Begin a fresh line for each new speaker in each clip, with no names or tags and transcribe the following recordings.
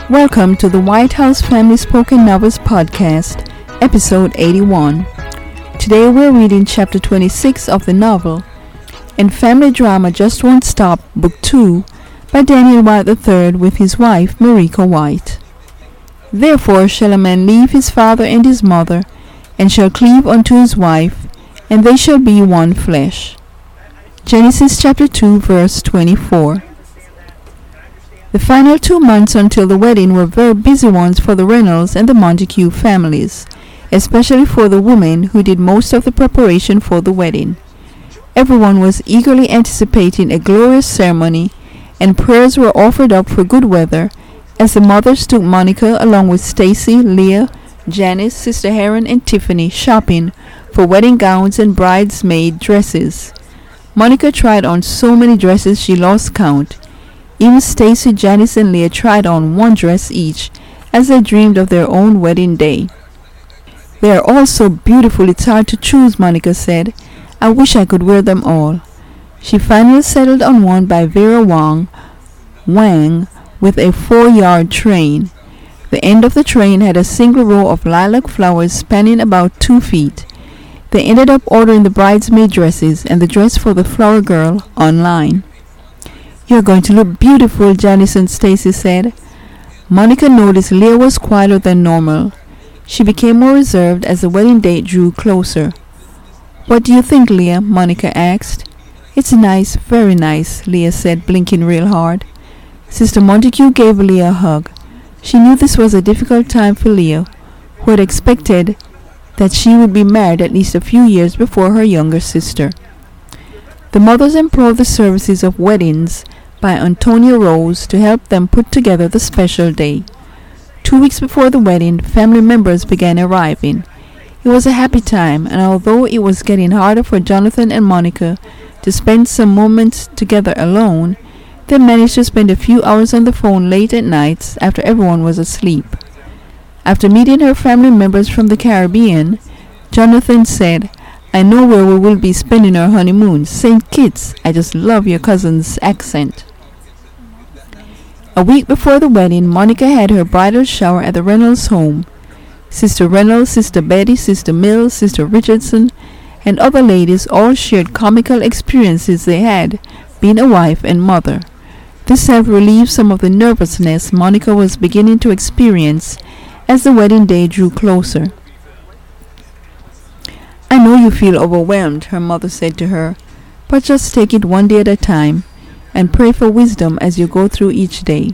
Welcome to the White House Family Spoken Novels Podcast, Episode 81. Today we're reading Chapter 26 of the novel, and family drama Just Won't Stop, Book 2, by Daniel White III with his wife, Marika White. Therefore shall a man leave his father and his mother, and shall cleave unto his wife, and they shall be one flesh. Genesis chapter 2, verse 24. The final 2 months until the wedding were very busy ones for the Reynolds and the Montague families, especially for the women who did most of the preparation for the wedding. Everyone was eagerly anticipating a glorious ceremony, and prayers were offered up for good weather as the mothers took Monica along with Stacy, Leah, Janice, Sister Heron, and Tiffany shopping for wedding gowns and bridesmaid dresses. Monica tried on so many dresses she lost count. Even Stacy, Janice, and Leah tried on one dress each as they dreamed of their own wedding day. "They are all so beautiful it's hard to choose," Monica said. "I wish I could wear them all." She finally settled on one by Vera Wang with a 4-yard train. The end of the train had a single row of lilac flowers spanning about 2 feet. They ended up ordering the bridesmaid dresses and the dress for the flower girl online. "You're going to look beautiful," Janice and Stacy said. Monica noticed Leah was quieter than normal. She became more reserved as the wedding date drew closer. "What do you think, Leah?" Monica asked. "It's nice, very nice," Leah said, blinking real hard. Sister Montague gave Leah a hug. She knew this was a difficult time for Leah, who had expected that she would be married at least a few years before her younger sister. The mothers implored the services of weddings by Antonia Rose to help them put together the special day. 2 weeks before the wedding, family members began arriving. It was a happy time, and although it was getting harder for Jonathan and Monica to spend some moments together alone, they managed to spend a few hours on the phone late at nights after everyone was asleep. After meeting her family members from the Caribbean, Jonathan said, "I know where we will be spending our honeymoon, St. Kitts. I just love your cousin's accent." A week before the wedding, Monica had her bridal shower at the Reynolds home. Sister Reynolds, Sister Betty, Sister Mills, Sister Richardson, and other ladies all shared comical experiences they had being a wife and mother. This helped relieve some of the nervousness Monica was beginning to experience as the wedding day drew closer. "I know you feel overwhelmed," her mother said to her, "but just take it one day at a time and pray for wisdom as you go through each day."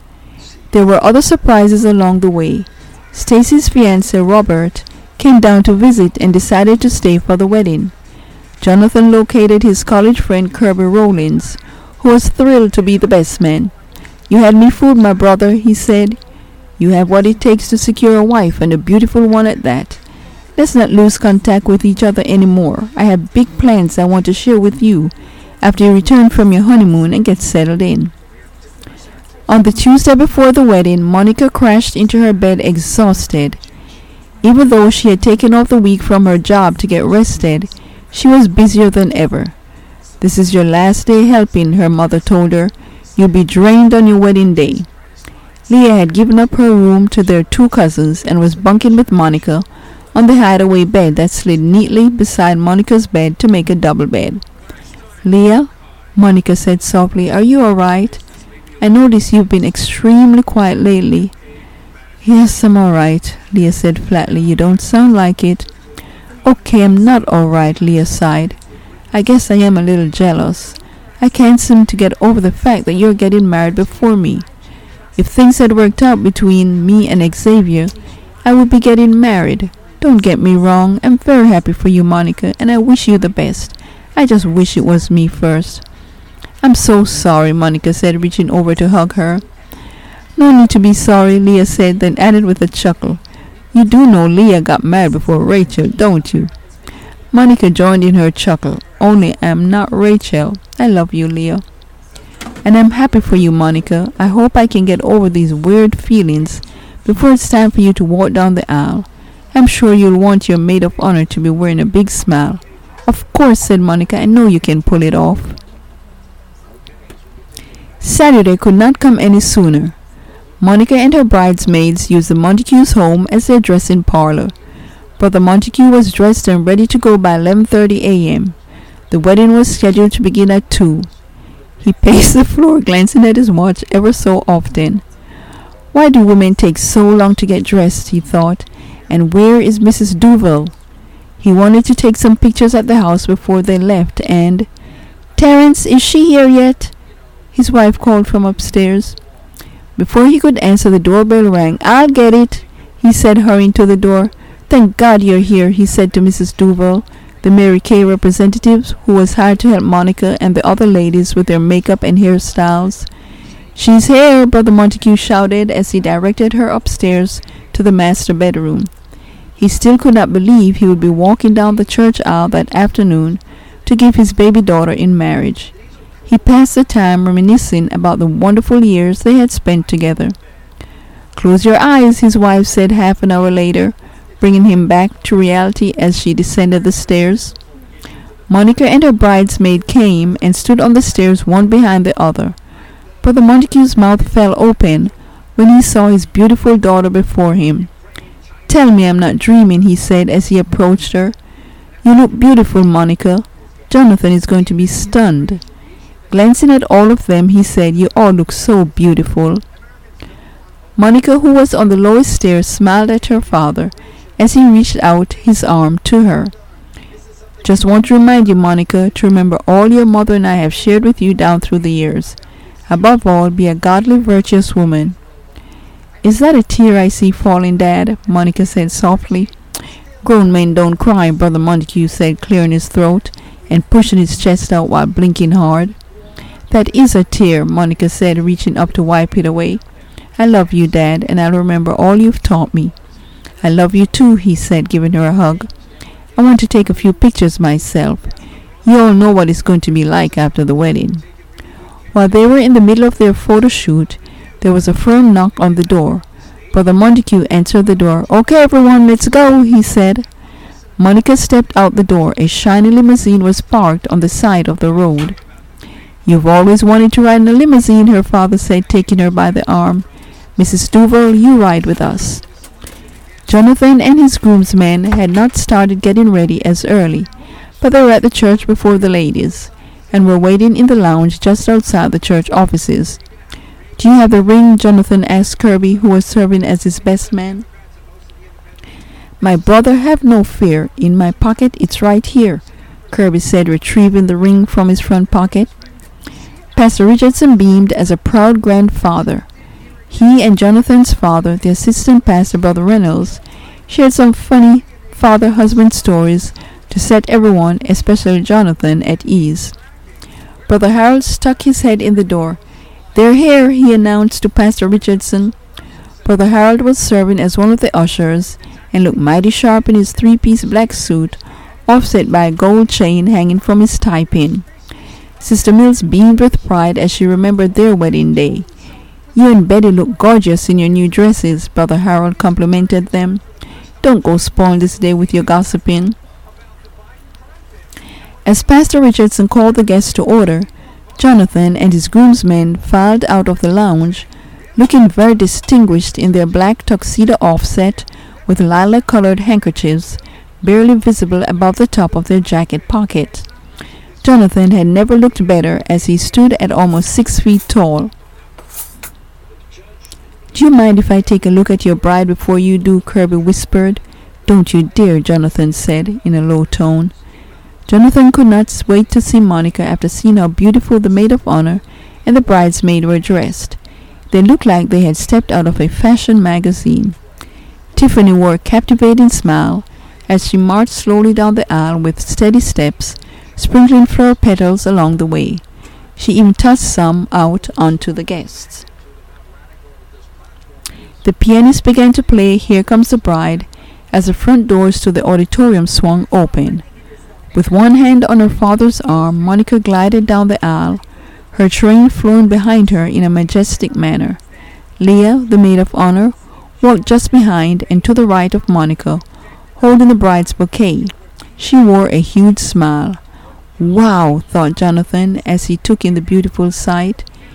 There were other surprises along the way. Stacy's fiancé Robert came down to visit and decided to stay for the wedding. Jonathan located his college friend Kirby Rollins, who was thrilled to be the best man. "You had me fooled, my brother," he said. "You have what it takes to secure a wife, and a beautiful one at that. Let's not lose contact with each other anymore. I have big plans I want to share with you after you return from your honeymoon and get settled in." On the Tuesday before the wedding, Monica crashed into her bed exhausted. Even though she had taken off the week from her job to get rested, she was busier than ever. "This is your last day helping," her mother told her. "You'll be drained on your wedding day." Leah had given up her room to their 2 cousins and was bunking with Monica on the hideaway bed that slid neatly beside Monica's bed to make a double bed. "Leah," Monica said softly, "are you all right? I notice you've been extremely quiet lately." "Yes, I'm all right," Leah said flatly. "You don't sound like it." "Okay, I'm not all right," Leah sighed. "I guess I am a little jealous. I can't seem to get over the fact that you're getting married before me. If things had worked out between me and Xavier, I would be getting married. Don't get me wrong, I'm very happy for you, Monica, and I wish you the best. I just wish it was me first." "I'm so sorry," Monica said, reaching over to hug her. "No need to be sorry," Leah said, then added with a chuckle, "You do know Leah got married before Rachel, don't you?" Monica joined in her chuckle. "Only I'm not Rachel. I love you, Leah." "And I'm happy for you, Monica. I hope I can get over these weird feelings before it's time for you to walk down the aisle. I'm sure you'll want your maid of honor to be wearing a big smile." "Of course," said Monica. "I know you can pull it off." Saturday could not come any sooner. Monica and her bridesmaids used the Montagues' home as their dressing parlor. Brother Montague was dressed and ready to go by 11:30 a.m. The wedding was scheduled to begin at 2. He paced the floor, glancing at his watch ever so often. Why do women take so long to get dressed, he thought, and where is Mrs. Duval? He wanted to take some pictures at the house before they left, and Terence, is she here yet? His wife called from upstairs. Before he could answer, the doorbell rang. I'll get it, he said, hurrying to the door. Thank God you're here, he said to Mrs. Duval, the Mary Kay representative who was hired to help Monica and the other ladies with their makeup and hairstyles. She's here, Brother Montague shouted as he directed her upstairs to the master bedroom. He still could not believe he would be walking down the church aisle that afternoon to give his baby daughter in marriage. He passed the time reminiscing about the wonderful years they had spent together. Close your eyes, his wife said half an hour later, bringing him back to reality as she descended the stairs. Monica and her bridesmaid came and stood on the stairs one behind the other. Brother Montague's mouth fell open when he saw his beautiful daughter before him. Tell me I'm not dreaming, he said as he approached her. You look beautiful, Monica. Jonathan is going to be stunned. Glancing at all of them, he said, You all look so beautiful. Monica, who was on the lowest stair, smiled at her father as he reached out his arm to her. Just want to remind you, Monica, to remember all your mother and I have shared with you down through the years. Above all, be a godly, virtuous woman. Is that a tear I see falling, Dad? Monica said softly. Grown men don't cry, Brother Montague said, clearing his throat and pushing his chest out while blinking hard. That is a tear, Monica said, reaching up to wipe it away. I love you, Dad, and I'll remember all you've taught me. I love you too, he said, giving her a hug. I want to take a few pictures myself. You all know what it's going to be like after the wedding. While they were in the middle of their photo shoot, there was a firm knock on the door. Brother Montague answered the door. Okay, everyone, let's go, he said. Monica stepped out the door. A shiny limousine was parked on the side of the road. You've always wanted to ride in a limousine, her father said, taking her by the arm. Mrs. Duval, you ride with us. Jonathan and his groomsmen had not started getting ready as early, but they were at the church before the ladies, and were waiting in the lounge just outside the church offices. Do you have the ring? Jonathan asked Kirby, who was serving as his best man. My brother, have no fear. In my pocket, it's right here, Kirby said, retrieving the ring from his front pocket. Pastor Richardson beamed as a proud grandfather. He and Jonathan's father, the assistant pastor, Brother Reynolds, shared some funny father-husband stories to set everyone, especially Jonathan, at ease. Brother Harold stuck his head in the door. They're here, he announced to Pastor Richardson. Brother Harold was serving as one of the ushers and looked mighty sharp in his three-piece black suit, offset by a gold chain hanging from his tie-pin. Sister Mills beamed with pride as she remembered their wedding day. You and Betty look gorgeous in your new dresses, Brother Harold complimented them. Don't go spoiling this day with your gossiping. As Pastor Richardson called the guests to order, Jonathan and his groomsmen filed out of the lounge, looking very distinguished in their black tuxedo offset with lilac-colored handkerchiefs barely visible above the top of their jacket pocket. Jonathan had never looked better as he stood at almost 6 feet tall. Do you mind if I take a look at your bride before you do? Kirby whispered. Don't you dare, Jonathan said in a low tone. Jonathan could not wait to see Monica after seeing how beautiful the maid of honor and the bridesmaid were dressed. They looked like they had stepped out of a fashion magazine. Tiffany wore a captivating smile as she marched slowly down the aisle with steady steps, sprinkling flower petals along the way. She even tossed some out onto the guests. The pianist began to play Here Comes the Bride as the front doors to the auditorium swung open. With one hand on her father's arm, Monica glided down the aisle, her train flowing behind her in a majestic manner. Leah, the maid of honor, walked just behind and to the right of Monica, holding the bride's bouquet. She wore a huge smile. Wow, thought Jonathan as he took in the beautiful sight.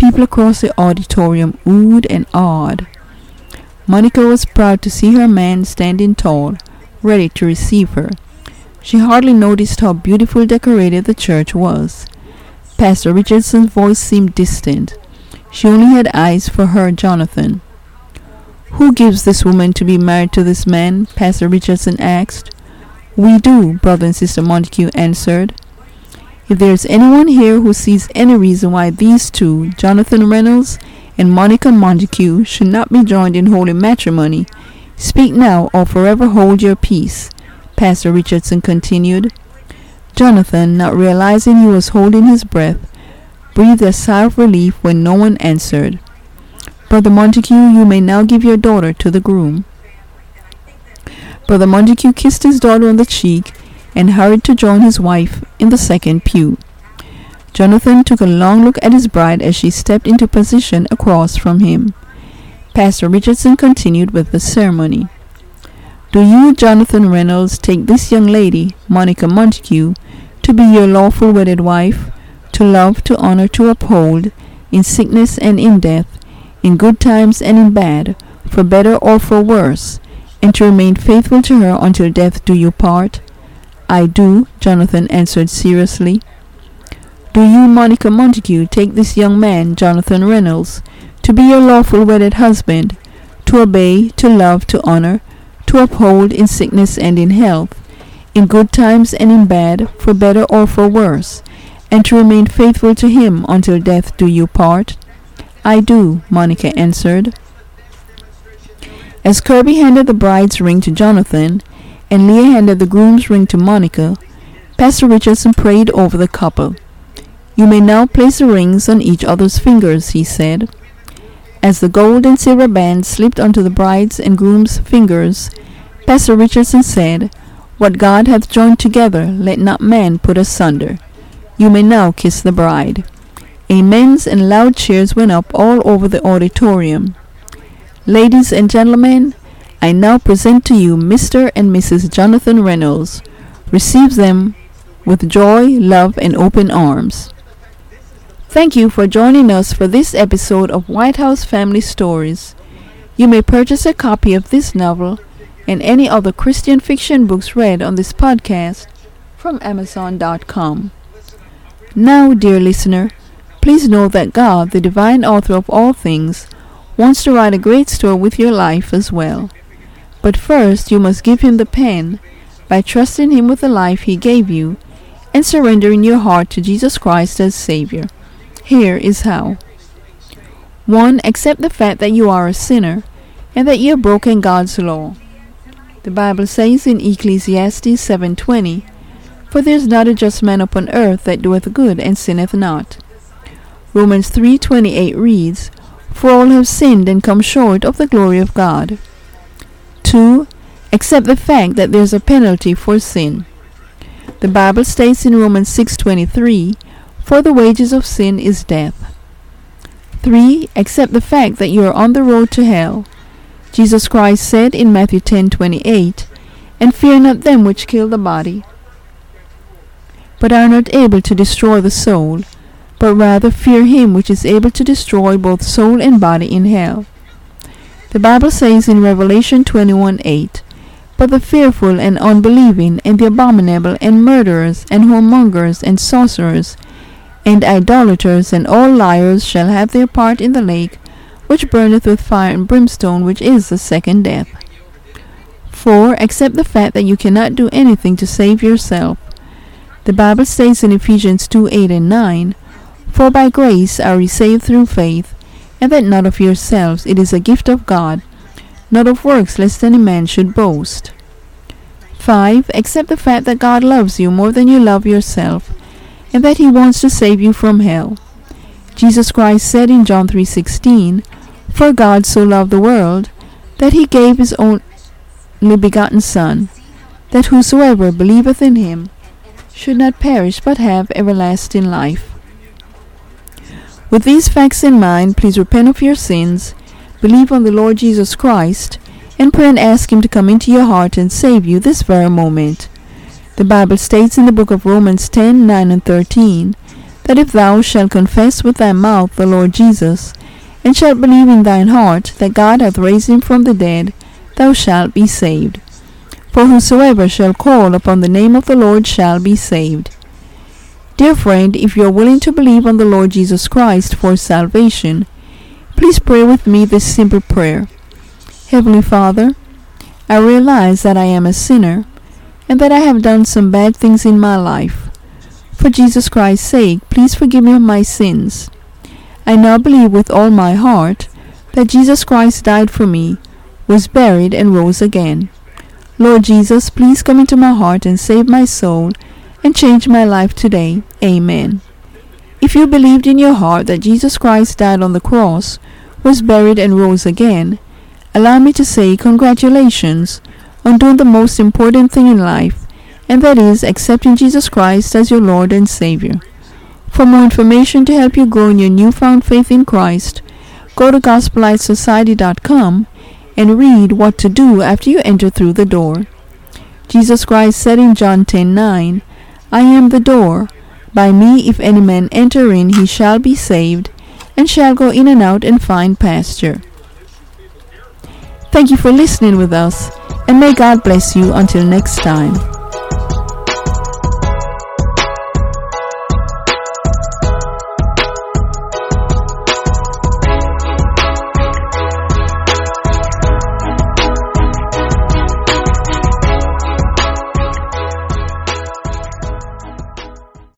People across the auditorium oohed and awed. Monica was proud to see her man standing tall, ready to receive her. She hardly noticed how beautifully decorated the church was. Pastor Richardson's voice seemed distant. She only had eyes for her Jonathan. "Who gives this woman to be married to this man?" Pastor Richardson asked. "We do," Brother and Sister Montague answered. "If there is anyone here who sees any reason why these two, Jonathan Reynolds and Monica Montague, should not be joined in holy matrimony, speak now or forever hold your peace," Pastor Richardson continued. Jonathan, not realizing he was holding his breath, breathed a sigh of relief when no one answered. "Brother Montague, you may now give your daughter to the groom." Brother Montague kissed his daughter on the cheek and hurried to join his wife in the second pew. Jonathan took a long look at his bride as she stepped into position across from him. Pastor Richardson continued with the ceremony. "Do you, Jonathan Reynolds, take this young lady, Monica Montague, to be your lawful wedded wife, to love, to honor, to uphold, in sickness and in death, in good times and in bad, for better or for worse, and to remain faithful to her until death do you part?" "I do," Jonathan answered seriously. "Do you, Monica Montague, take this young man, Jonathan Reynolds, to be your lawful wedded husband, to obey, to love, to honor, to uphold in sickness and in health, in good times and in bad, for better or for worse, and to remain faithful to him until death do you part?" "I do," Monica answered. As Kirby handed the bride's ring to Jonathan, and Leah handed the groom's ring to Monica, Pastor Richardson prayed over the couple. "You may now place the rings on each other's fingers," he said. As the gold and silver bands slipped onto the bride's and groom's fingers, Pastor Richardson said, "What God hath joined together, let not man put asunder. You may now kiss the bride." Amens and loud cheers went up all over the auditorium. "Ladies and gentlemen, I now present to you Mr. and Mrs. Jonathan Reynolds. Receive them with joy, love, and open arms." Thank you for joining us for this episode of White House Family Stories. You may purchase a copy of this novel and any other Christian fiction books read on this podcast from Amazon.com. Now, dear listener, please know that God, the divine author of all things, wants to write a great story with your life as well. But first, you must give him the pen by trusting him with the life he gave you and surrendering your heart to Jesus Christ as Savior. Here is how. 1. Accept the fact that you are a sinner and that you have broken God's law. The Bible says in Ecclesiastes 7:20, "For there is not a just man upon earth that doeth good and sinneth not." Romans 3:28 reads, "For all have sinned and come short of the glory of God." 2. Accept the fact that there is a penalty for sin. The Bible states in Romans 6:23, "For the wages of sin is death." 3. Accept the fact that you are on the road to hell. Jesus Christ said in Matthew 10:28, "And fear not them which kill the body, but are not able to destroy the soul, but rather fear him which is able to destroy both soul and body in hell." The Bible says in Revelation 21:8, "But the fearful and unbelieving, and the abominable, and murderers, and whoremongers, and sorcerers, and idolaters, and all liars shall have their part in the lake, which burneth with fire and brimstone, which is the second death." 4. Accept the fact that you cannot do anything to save yourself. The Bible says in Ephesians 2:8 and 9, "For by grace are ye saved through faith, and that not of yourselves, it is a gift of God, not of works, lest any man should boast." 5. Accept the fact that God loves you more than you love yourself, and that he wants to save you from hell. Jesus Christ said in John 3:16, "For God so loved the world, that he gave his only begotten Son, that whosoever believeth in him should not perish but have everlasting life." With these facts in mind, please repent of your sins, believe on the Lord Jesus Christ, and pray and ask him to come into your heart and save you this very moment. The Bible states in the book of Romans 10:9 and 13, that if thou shalt confess with thy mouth the Lord Jesus, and shalt believe in thine heart that God hath raised him from the dead, thou shalt be saved. For whosoever shall call upon the name of the Lord shall be saved. Dear friend, if you are willing to believe on the Lord Jesus Christ for salvation, please pray with me this simple prayer. Heavenly Father, I realize that I am a sinner and that I have done some bad things in my life. For Jesus Christ's sake, please forgive me of my sins. I now believe with all my heart that Jesus Christ died for me, was buried, and rose again. Lord Jesus, please come into my heart and save my soul and change my life today. Amen. If you believed in your heart that Jesus Christ died on the cross, was buried, and rose again, allow me to say congratulations on doing the most important thing in life, and that is accepting Jesus Christ as your Lord and Savior. For more information to help you grow in your newfound faith in Christ, go to GospelLightSociety.com and read what to do after you enter through the door. Jesus Christ said in John 10:9, I am the door. By me if any man enter in, he shall be saved, and shall go in and out and find pasture. Thank you for listening with us, and may God bless you until next time.